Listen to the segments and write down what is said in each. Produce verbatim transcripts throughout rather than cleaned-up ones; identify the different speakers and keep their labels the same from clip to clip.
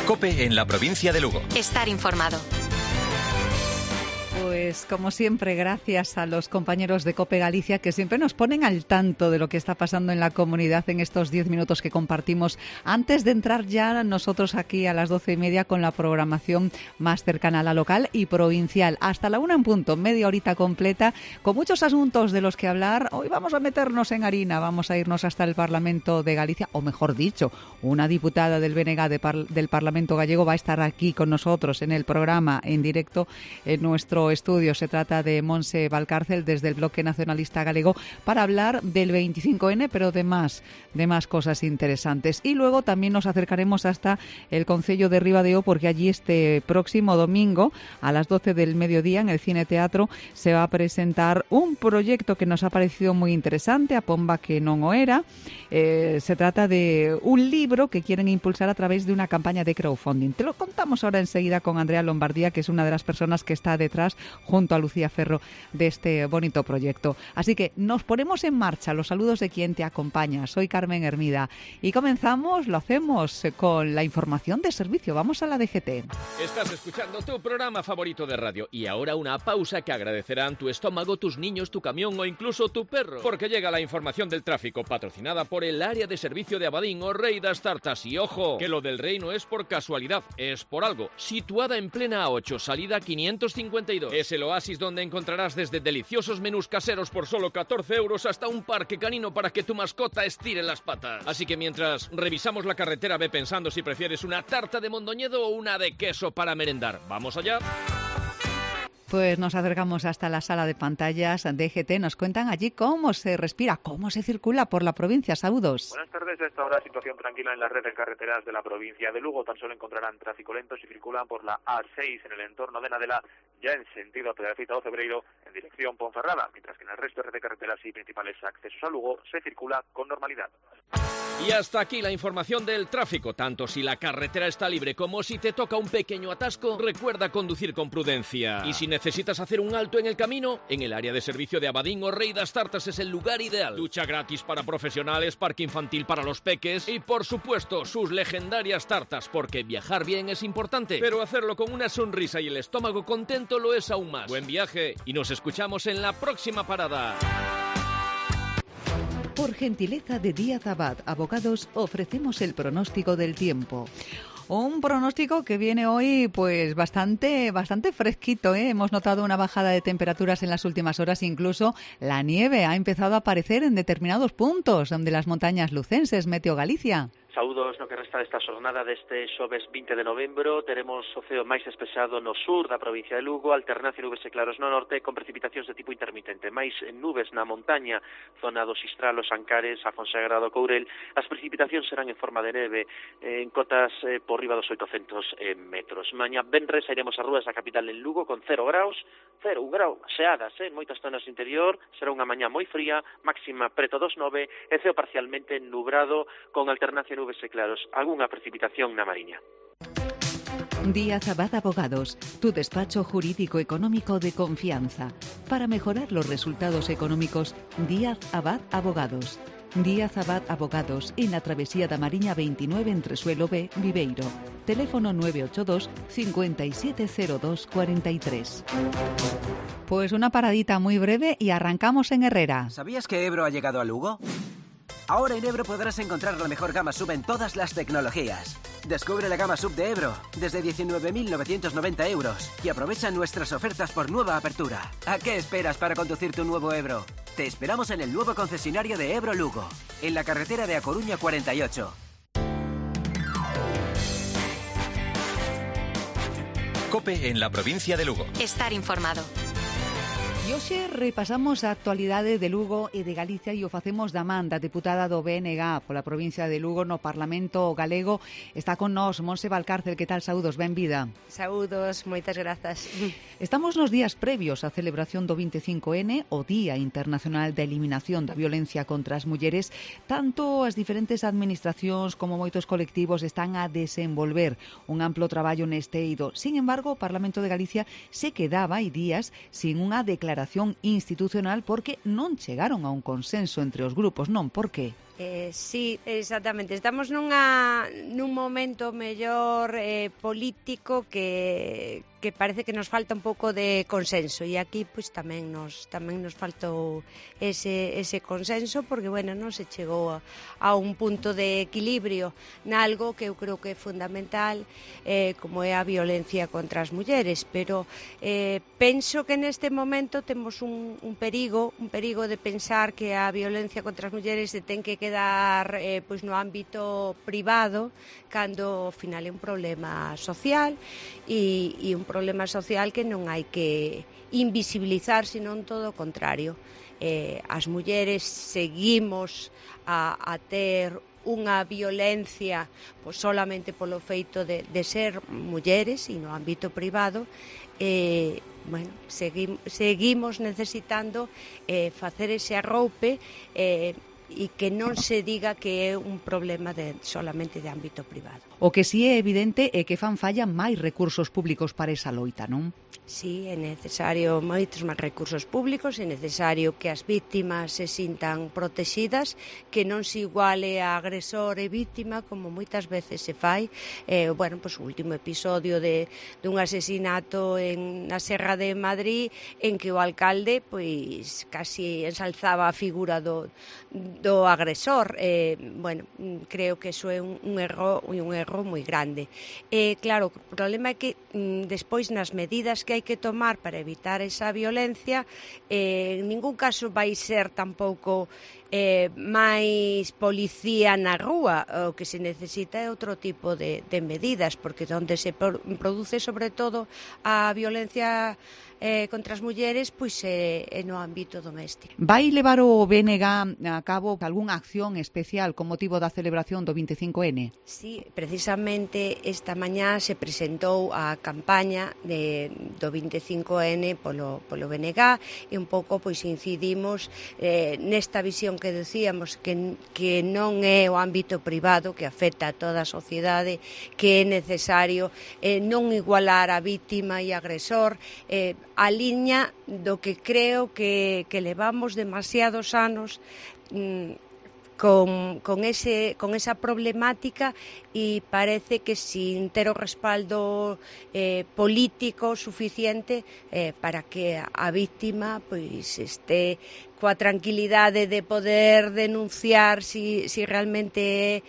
Speaker 1: COPE en la provincia de Lugo.
Speaker 2: Estar informado.
Speaker 3: Pues como siempre, gracias a los compañeros de COPE Galicia que siempre nos ponen al tanto de lo que está pasando en la comunidad en estos diez minutos que compartimos antes de entrar ya nosotros aquí a las doce y media con la programación más cercana a la local y provincial. Hasta la una en punto, media horita completa, con muchos asuntos de los que hablar. Hoy vamos a meternos en harina, vamos a irnos hasta el Parlamento de Galicia, o mejor dicho, una diputada del B N G de par- del Parlamento gallego va a estar aquí con nosotros en el programa en directo en nuestro estudio. Se trata de Montse Valcárcel desde el Bloque Nacionalista Galego para hablar del veinticinco ene, pero de más, de más cosas interesantes. Y luego también nos acercaremos hasta el Concello de Ribadeo, porque allí este próximo domingo a las doce del mediodía en el Cine Teatro se va a presentar un proyecto que nos ha parecido muy interesante, a pomba que non o era. Eh, se trata de un libro que quieren impulsar a través de una campaña de crowdfunding. Te lo contamos ahora enseguida con Andrea Lombardía, que es una de las personas que está detrás junto a Lucía Ferro de este bonito proyecto. Así que nos ponemos en marcha. Los saludos de quien te acompaña. Soy Carmen Hermida y comenzamos, lo hacemos con la información de servicio. Vamos a la D G T.
Speaker 4: Estás escuchando tu programa favorito de radio y ahora una pausa que agradecerán tu estómago, tus niños, tu camión o incluso tu perro, porque llega la información del tráfico patrocinada por el área de servicio de Abadín o Rey das Tartas. Y ojo, que lo del Rey no es por casualidad, es por algo. Situada en plena A ocho, salida quinientos cincuenta y dos. Es el oasis donde encontrarás desde deliciosos menús caseros por solo catorce euros hasta un parque canino para que tu mascota estire las patas. Así que mientras revisamos la carretera, ve pensando si prefieres una tarta de mondoñedo o una de queso para merendar. ¿Vamos allá?
Speaker 3: Pues nos acercamos hasta la sala de pantallas D G T. Nos cuentan allí cómo se respira, cómo se circula por la provincia. Saludos.
Speaker 5: Buenas tardes. A esta hora situación tranquila en la red de carreteras de la provincia de Lugo. Tan solo encontrarán tráfico lento si circulan por la A seis en el entorno de Nadela, ya en sentido Pedrafita o Cebreiro, en dirección Ponferrada, mientras que en el resto de red de carreteras y principales accesos a Lugo se circula con normalidad.
Speaker 4: Y hasta aquí la información del tráfico. Tanto si la carretera está libre como si te toca un pequeño atasco, recuerda conducir con prudencia. Y si necesitas hacer un alto en el camino, en el área de servicio de Abadín o Rey das Tartas es el lugar ideal. Ducha gratis para profesionales, parque infantil para los peques y, por supuesto, sus legendarias tartas, porque viajar bien es importante, pero hacerlo con una sonrisa y el estómago contento lo es aún más. Buen viaje y nos escuchamos en la próxima parada.
Speaker 3: Por gentileza de Díaz Abad Abogados ofrecemos el pronóstico del tiempo. Un pronóstico que viene hoy pues bastante bastante fresquito, ¿eh? Hemos notado una bajada de temperaturas en las últimas horas, incluso la nieve ha empezado a aparecer en determinados puntos de las montañas lucenses. Meteo Galicia.
Speaker 6: Saúdos no que resta desta xornada deste xoves vinte de novembro. Teremos o ceo máis despexado no sur da provincia de Lugo, alternancia nubes e claros no norte, con precipitacións de tipo intermitente, máis nubes na montaña, zona do Sistral, os Ancares, a Fonsagrada do Courel. As precipitacións serán en forma de neve en cotas eh, por riba dos oitocentos eh, metros. Mañá venres iremos ás rúas da capital en Lugo con cero graus, cero, un grau, xeadas eh, en moitas zonas interior. Será unha mañá moi fría, máxima preto dos nove, e ceo parcialmente nubrado con alternancia nubes e claros, algunha precipitación na Mariña.
Speaker 3: Díaz Abad Abogados, tu despacho jurídico económico de confianza. Para mejorar los resultados económicos, Díaz Abad Abogados. Díaz Abad Abogados, en la travesía da Mariña veintinueve entre Suelo B, Viveiro. Teléfono nueve ocho dos, cinco siete cero dos cuatro tres. Pues una paradita muy breve y arrancamos en Herrera.
Speaker 7: ¿Sabías que Ebro ha llegado a Lugo? Ahora en Ebro podrás encontrar la mejor gama sub en todas las tecnologías. Descubre la gama sub de Ebro desde diecinueve mil novecientos noventa euros y aprovecha nuestras ofertas por nueva apertura. ¿A qué esperas para conducir tu nuevo Ebro? Te esperamos en el nuevo concesionario de Ebro Lugo, en la carretera de A Coruña cuarenta y ocho.
Speaker 1: COPE en la provincia de Lugo.
Speaker 2: Estar informado.
Speaker 3: E hoxe repasamos a actualidade de Lugo e de Galicia e o facemos da man da deputada do B N G pola provincia de Lugo no Parlamento Galego. Está con nós Montse Valcárcel. Que tal? Saúdos, benvida.
Speaker 8: Saúdos, moitas grazas.
Speaker 3: Estamos nos días previos á celebración do veinticinco ene, o Día Internacional da Eliminación da Violencia contra as Mulleres. Tanto as diferentes administracións como moitos colectivos están a desenvolver un amplo traballo neste eido. Sin embargo, o Parlamento de Galicia se quedaba hai días sin unha declaración institucional porque non chegaron a un consenso entre os grupos, non? Por que?
Speaker 8: Eh, sí, exactamente. Estamos nunha, nun momento mellor eh, político que, que parece que nos falta un pouco de consenso, e aquí pois tamén nos tamén nos faltou ese ese consenso, porque bueno, non se chegou a, a un punto de equilibrio nalgo que eu creo que é fundamental, eh, como é a violencia contra as mulleres, pero eh, penso que neste momento temos un, un perigo, un perigo de pensar que a violencia contra as mulleres se ten que quedar eh, pois no ámbito privado, cando ao final é un problema social e, e un problema social que non hai que invisibilizar, senón todo o contrario. Eh, as mulleres seguimos a, a ter unha violencia pois, solamente polo feito de, de ser mulleres e no ámbito privado. Eh, bueno, segui, seguimos necesitando eh, facer ese arroupe eh, e que non se diga que é un problema de, solamente de ámbito privado.
Speaker 3: O que si é evidente é que fan falla máis recursos públicos para esa loita, non?
Speaker 8: Sí, é necesario moitos máis recursos públicos, é necesario que as vítimas se sintan protegidas, que non se iguale a agresor e víctima, como moitas veces se fai. Eh, bueno, pues, o último episodio de, de un asesinato en, na Serra de Madrid, en que o alcalde pois casi ensalzaba a figura do, do agresor. Eh, bueno, creo que iso é un, un erro, un erro moi grande. Eh, claro, o problema é que mm, despois nas medidas que hai que tomar para evitar esa violencia, eh, en ningún caso vai ser tampouco eh, máis policía na rúa. O que se necesita é outro tipo de, de medidas, porque onde se produce sobre todo a violencia eh, contra as mulleres, pois é, é no ámbito doméstico.
Speaker 3: Vai levar o B N G a cabo algunha acción especial con motivo da celebración do vinte e cinco ene?
Speaker 8: Sí, precisamente esta mañá se presentou a campaña de, do vinte e cinco ene polo, polo B N G, e un pouco pois incidimos eh, nesta visión que decíamos que, que non é o ámbito privado que afecta a toda a sociedade, que é necesario eh, non igualar a vítima e agresor, eh, a liña do que creo que, que levamos demasiados anos mm, con, con, ese, con esa problemática, e parece que sin ter o respaldo eh, político suficiente eh, para que a víctima pois este coa tranquilidade de poder denunciar si, si realmente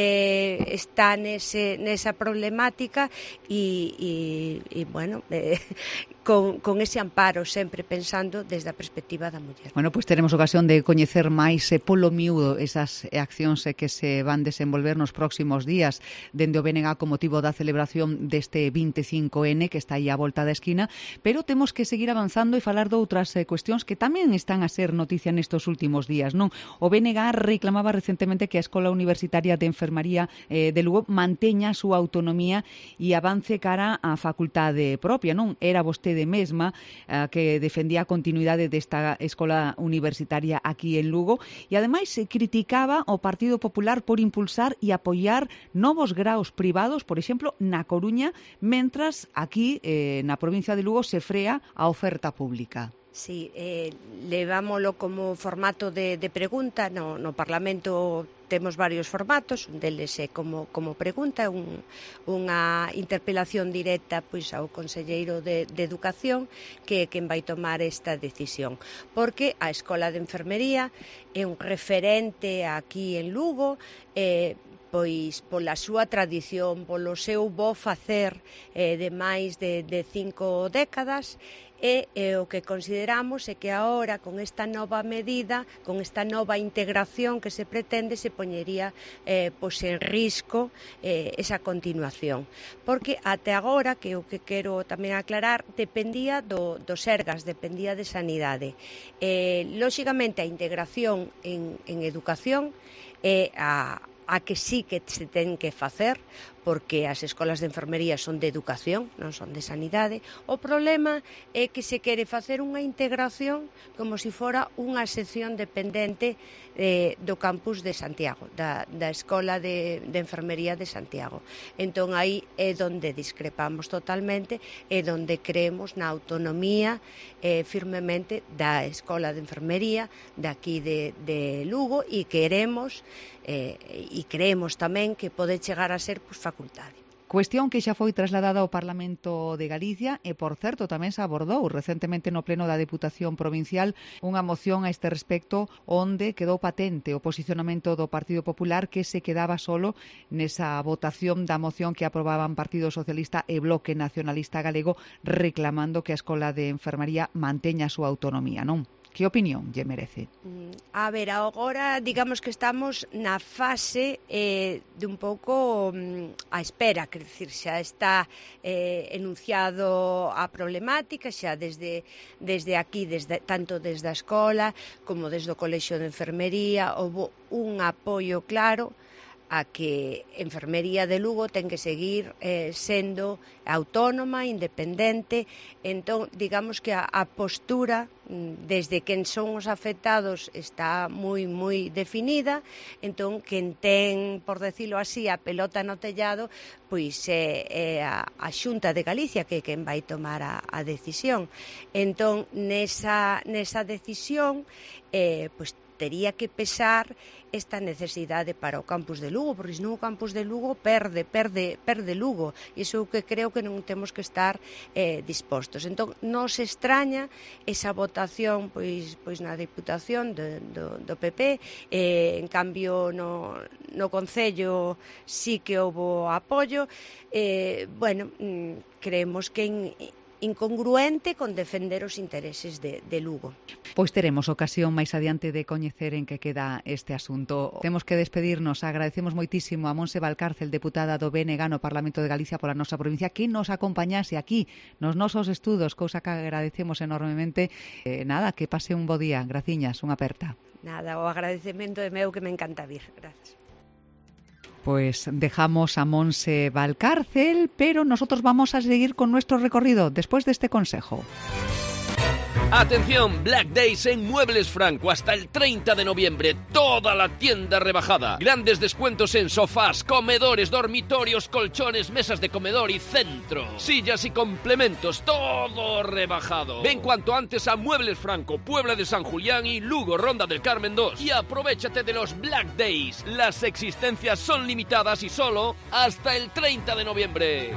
Speaker 8: eh, está nese, nesa problemática e, e, e bueno, eh, con, con ese amparo, sempre pensando desde a perspectiva da muller.
Speaker 3: Bueno, pois pues teremos ocasión de coñecer máis eh, polo miúdo esas accións eh, que se van desenvolver nos próximos días dende o B N G con motivo da celebración deste vinte e cinco ene que está aí á volta da esquina, pero temos que seguir avanzando e falar de outras eh, cuestións que tamén están a ser noticia nestes últimos días, non? O B N G reclamaba recentemente que a Escola Universitaria de Enfermaría eh, de Lugo manteña a súa autonomía e avance cara á facultade propia, non? Era vostede mesma eh, que defendía a continuidade desta Escola Universitaria aquí en Lugo e ademais se criticaba o Partido Popular por impulsar e apoiar novos graos privados, por exemplo, na Coruña, mentras aquí eh, na provincia de Lugo se frea a oferta pública.
Speaker 8: Sí, eh, levámoslo como formato de, de pregunta. No, no Parlamento temos varios formatos, un deles é como, como pregunta, un, unha interpelación directa pois ao conselleiro de, de Educación, que é quen vai tomar esta decisión, porque a Escola de Enfermería é un referente aquí en Lugo, eh, pois pola súa tradición, polo seu bo facer eh, de máis de, de cinco décadas, e eh, o que consideramos é que agora con esta nova medida, con esta nova integración que se pretende, se poñería eh, pois en risco eh, esa continuación, porque até agora, que o que quero tamén aclarar, dependía do, do Sergas, dependía de Sanidade. Eh, lóxicamente a integración en, en educación é a a que sí que se ten que facer, porque as escolas de enfermería son de educación, non son de sanidade. O problema é que se quere facer unha integración como se fora unha sección dependente eh, do campus de Santiago, da, da Escola de, de Enfermería de Santiago. Entón, aí é donde discrepamos totalmente, é donde creemos na autonomía eh, firmemente da Escola de Enfermería de aquí de, de Lugo, e queremos eh, e creemos tamén que pode chegar a ser pues, facultade.
Speaker 3: Cuestión que xa foi trasladada ao Parlamento de Galicia e, por certo, tamén se abordou recentemente no pleno da Deputación Provincial unha moción a este respecto onde quedou patente o posicionamento do Partido Popular, que se quedaba solo nesa votación da moción que aprobaban Partido Socialista e Bloque Nacionalista Galego reclamando que a Escola de Enfermaría manteña a súa autonomía, non? Que opinión lle merece?
Speaker 8: A ver, agora digamos que estamos na fase eh, de un pouco mm, a espera, quer dicir, xa está eh, enunciado a problemática, xa desde, desde aquí, desde, tanto desde a escola como desde o Colexio de Enfermería, houve un apoio claro a que Enfermería de Lugo ten que seguir eh, sendo autónoma, independente. Entón, digamos que a, a postura desde quen son os afectados está moi, moi definida. Entón, quen ten, por decirlo así, a pelota no tellado, pois é, é a, a Xunta de Galicia que é quen vai tomar a, a decisión. Entón, nesa, nesa decisión, eh, pois tería que pesar esta necesidade para o campus de Lugo, porque senón o campus de Lugo perde, perde, perde Lugo. Iso é o que creo que non temos que estar eh, dispostos. Entón, non se extraña esa votación pois, pois na Diputación do, do, do P P, eh, en cambio no, no Concello sí que houbo apoio. Eh, bueno, creemos que en, incongruente con defender os intereses de, de Lugo.
Speaker 3: Pois teremos ocasión máis adiante de coñecer en que queda este asunto. Temos que despedirnos. Agradecemos moitísimo a Montse Valcárcel, deputada do B N G no Parlamento de Galicia pola nosa provincia, que nos acompañase aquí nos nosos estudos, cousa que agradecemos enormemente. Eh, nada, que pase un bo día. Graciñas, unha aperta.
Speaker 8: Nada, o agradecemento é meu, que me encanta vir. Gracias.
Speaker 3: Pues dejamos a Montse Valcárcel, pero nosotros vamos a seguir con nuestro recorrido después de este consejo.
Speaker 4: Atención, Black Days en Muebles Franco hasta el treinta de noviembre. Toda la tienda rebajada. Grandes descuentos en sofás, comedores, dormitorios, colchones, mesas de comedor y centro. Sillas y complementos, todo rebajado. Ven cuanto antes a Muebles Franco, Puebla de San Julián y Lugo, Ronda del Carmen dos. Y aprovéchate de los Black Days. Las existencias son limitadas y solo hasta el treinta de noviembre.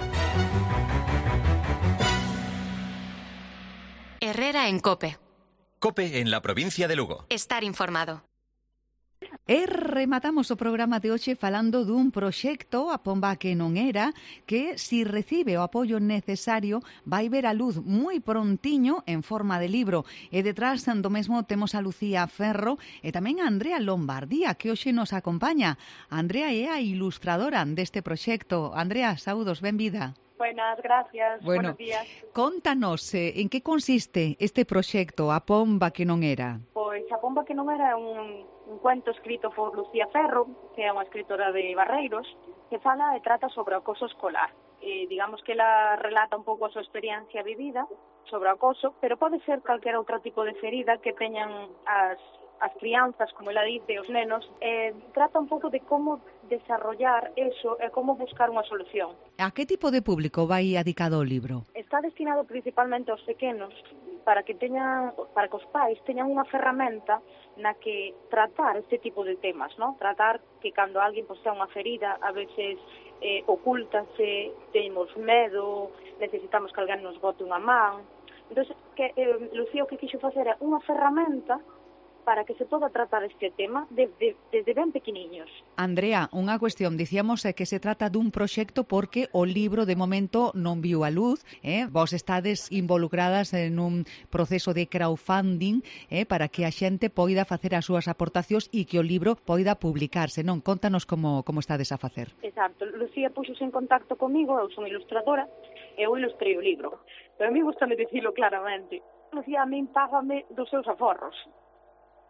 Speaker 2: Herrera en COPE.
Speaker 1: COPE en la provincia de Lugo.
Speaker 2: Estar informado.
Speaker 3: E rematamos o programa de hoxe falando dun proxecto, A Pomba que non era, que si recibe o apoio necesario vai ver a luz moi prontiño en forma de libro. E detrás do mesmo temos a Lucía Ferro e tamén a Andrea Lombardía, que hoxe nos acompaña. Andrea é a ilustradora deste proxecto. Andrea, saúdos, benvida.
Speaker 9: Buenas, gracias.
Speaker 3: Bueno,
Speaker 9: buenos días.
Speaker 3: Contanos, eh, en que consiste este proxecto, A Pomba que non era?
Speaker 9: Pois A Pomba que non era un, un cuento escrito por Lucía Ferro, que é unha escritora de Barreiros, que fala e trata sobre o acoso escolar. E, digamos que ela relata un pouco a súa experiencia vivida sobre o acoso, pero pode ser calquera outro tipo de ferida que teñan as as crianzas, como ela dice, os nenos, eh, trata un pouco de como desarrollar eso e como buscar unha solución.
Speaker 3: A que tipo de público vai adicado o libro?
Speaker 9: Está destinado principalmente aos pequenos, para que teñan, para que os pais teñan unha ferramenta na que tratar este tipo de temas, ¿no? Tratar que cando alguén posea unha ferida, a veces eh, ocúltase, temos medo, necesitamos que alguén nos bote unha man. Entón, que, eh, Lucía o que quixo facer é unha ferramenta para que se poda tratar este tema desde, desde ben pequeniños.
Speaker 3: Andrea, unha cuestión, dicíamos eh, que se trata dun proxecto porque o libro de momento non viu a luz, eh? Vos estades involucradas en un proceso de crowdfunding eh, para que a xente poida facer as súas aportacións e que o libro poida publicarse, non? Contanos como, como estades a facer.
Speaker 9: Exacto, Lucía puxose en contacto comigo, eu son ilustradora, e eu ilustrei o libro. Pero a mí gustame dicilo claramente. Lucía a min págame dos seus aforros.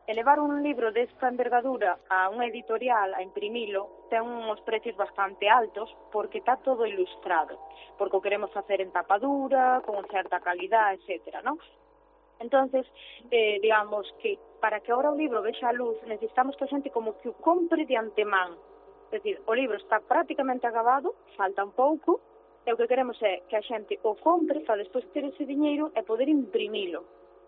Speaker 9: elevar un libro desta envergadura a unha editorial a imprimilo ten uns precios bastante altos porque está todo ilustrado, porque o queremos facer en tapadura, con certa calidad, etcétera, non? Entonces, eh, digamos que para que agora o libro vexa a luz necesitamos que a xente como que o compre de antemán. É dicir, o libro está prácticamente acabado, falta un pouco, e o que queremos é que a xente o compre para despois ter ese diñeiro e poder imprimilo.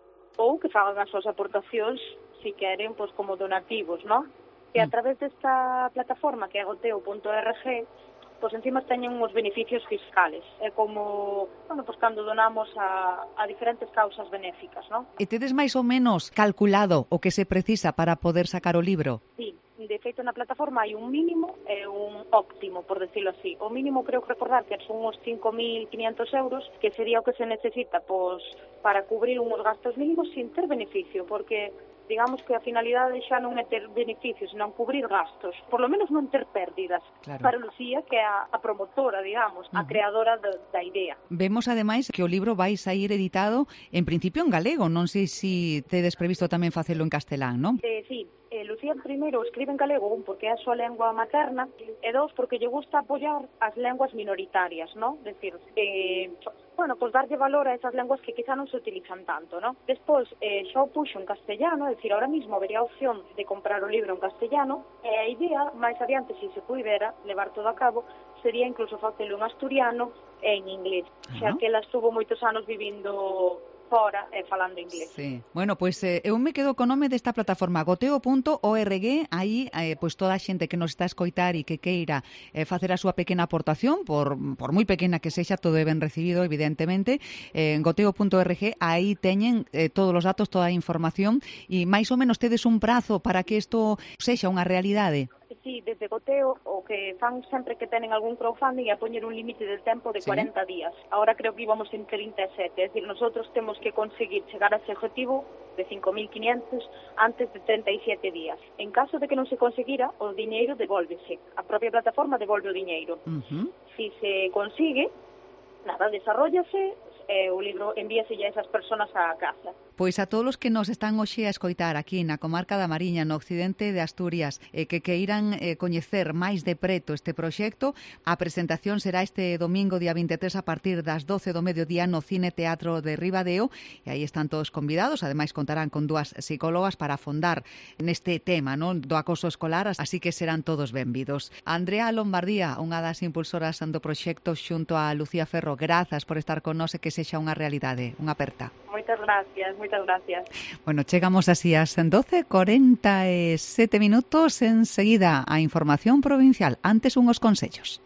Speaker 9: Ou que fagan as súas aportacións, si queren, pois como donativos, non? E a través desta plataforma que é goteo punto org, pois encima teñen uns beneficios fiscales. É como, bueno, pois cando donamos a, a diferentes causas benéficas, non?
Speaker 3: E tedes máis ou menos calculado o que se precisa para poder sacar o libro?
Speaker 9: Sí, de feito na plataforma hai un mínimo e un óptimo, por decirlo así. O mínimo creo que recordar que son uns cinco mil quinientos euros, que sería o que se necesita pois para cubrir uns gastos mínimos sin ter beneficio, porque digamos que a finalidade xa non é ter beneficios, senón cubrir gastos, por lo menos non ter pérdidas.
Speaker 3: Claro.
Speaker 9: Para Lucía, que é a, a promotora, digamos, uh-huh. a creadora de, da idea.
Speaker 3: Vemos, ademais, que o libro vai sair editado, en principio, en galego. Non sei se tedes previsto tamén facelo en castelán, non?
Speaker 9: Eh, sí. Eh, Lucía, primeiro, escribe en galego, un, porque é a súa lengua materna, e dos, porque lle gusta apoiar as lenguas minoritarias, non? Decir, eh, bueno, pues darlle valor a esas lenguas que quizá non se utilizan tanto, non? Despois, eh, xa o puxo en castellano, é dicir, ahora mismo habería a opción de comprar o libro en castellano, e a idea, máis adiante, se se pudera levar todo a cabo, sería incluso facelo en asturiano e en inglés, xa uh-huh. que ela estuvo moitos anos vivindo fora e falando inglés.
Speaker 3: Sí. Bueno, pois pues, eh, eu me quedo co nome desta plataforma goteo punto org. Aí, eh, pois pues, toda a xente que nos está a escoitar e que queira eh, facer a súa pequena aportación, por, por moi pequena que sexa, todo é ben recibido, evidentemente, en eh, goteo punto org, aí teñen eh, todos os datos, toda a información, e máis ou menos tedes un prazo para que isto sexa unha realidade.
Speaker 9: Sí, desde Goteo, o que fan sempre que tenen algún crowdfunding é a poñer un límite de tempo de ¿Sí? cuarenta días. Ahora creo que íbamos en trinta e sete, é dicir, nosotros temos que conseguir chegar a ese objetivo de cinco mil quinientos antes de treinta e sete días. En caso de que non se conseguira, o diñeiro devólvese. A propia plataforma devolve o diñeiro. Uh-huh. Si se consigue, nada, desarrollase, eh, o libro envíase a esas personas á casa.
Speaker 3: Pois a todos os que nos están hoxe a escoitar aquí na comarca da Mariña, no occidente de Asturias, eh, que queiran eh, coñecer máis de preto este proxecto, a presentación será este domingo, día vinte e tres, a partir das doce do mediodía no Cine Teatro de Ribadeo, e aí están todos convidados. Ademais, contarán con dúas psicólogas para afondar neste tema, non, do acoso escolar, así que serán todos benvidos. Andrea Lombardía, unha das impulsoras do proxecto xunto a Lucía Ferro, grazas por estar con nós e que sexa unha realidade, unha aperta.
Speaker 9: Moitas gracias, moitas gracias.
Speaker 3: Bueno, chegamos así ás doce e corenta e sete minutos. Enseguida a información provincial. Antes unhos consellos.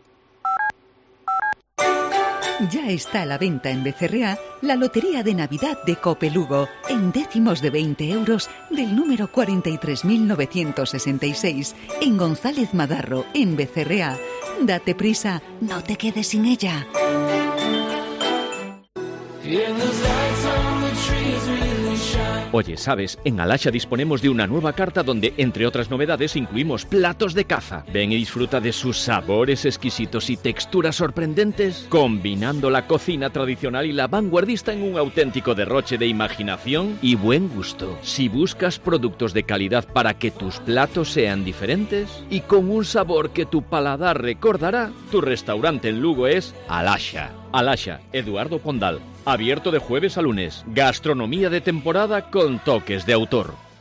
Speaker 10: Ya está a la venta en Becerrea la Lotería de Navidad de Cope Lugo en décimos de veinte euros del número cuarenta y tres mil novecientos sesenta y seis en González Madarro, en Becerrea. Date prisa, no te quedes sin ella.
Speaker 4: Oye, ¿sabes? En Alasha disponemos de una nueva carta donde, entre otras novedades, incluimos platos de caza. Ven y disfruta de sus sabores exquisitos y texturas sorprendentes, combinando la cocina tradicional y la vanguardista en un auténtico derroche de imaginación y buen gusto. Si buscas productos de calidad para que tus platos sean diferentes y con un sabor que tu paladar recordará, tu restaurante en Lugo es Alasha. Alasha, Eduardo Pondal. Abierto de jueves a lunes. Gastronomía de temporada con toques de autor.